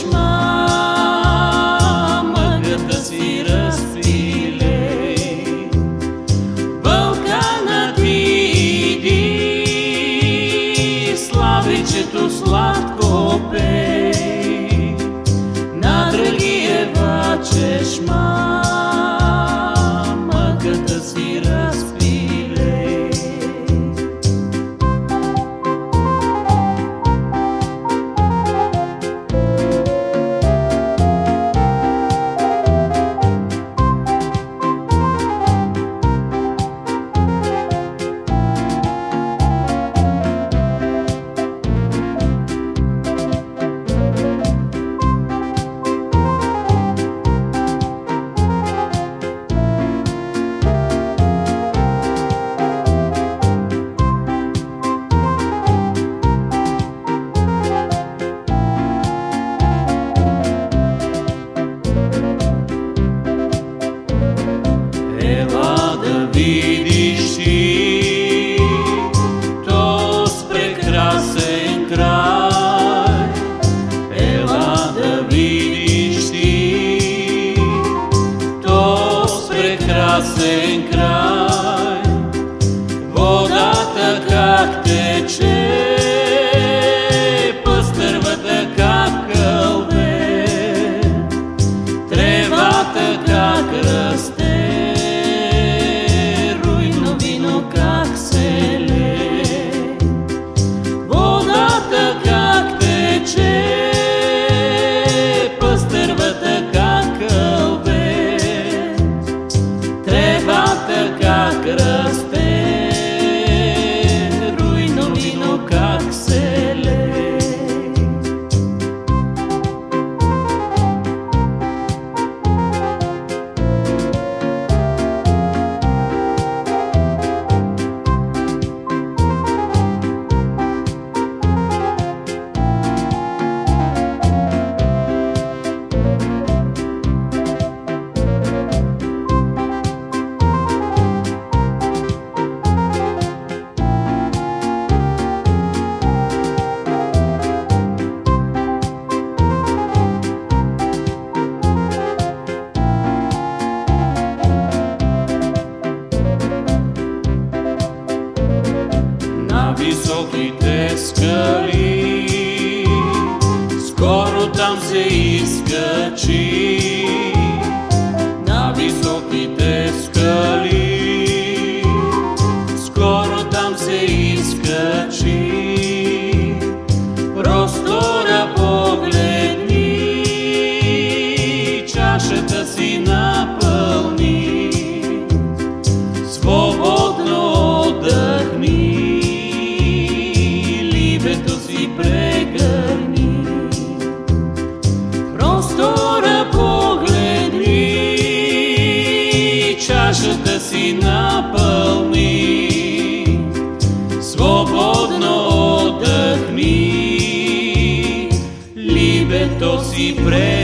чешма, мъката си разпилей. Вълканът иди, славичето сладко пей, на Драгиева чешма, мъката си разпилей. Ела да видиш ти тоз прекрасен край, ела да видиш ти тоз прекрасен край, водата как тече, пъстървата как кълве, тревата как расте, как се лее, водата как тече, пъстървата как кълве, тревата как расте, руйно вино как се лее. На високите скали скоро там се изкачи, на високите скали скоро там се изкачи, простора погледни, чашата си напълни, свободно отдъхни, либето си прегърни, простора погледни, чашата си напълни, свободно отдъхни, либето си прегърни.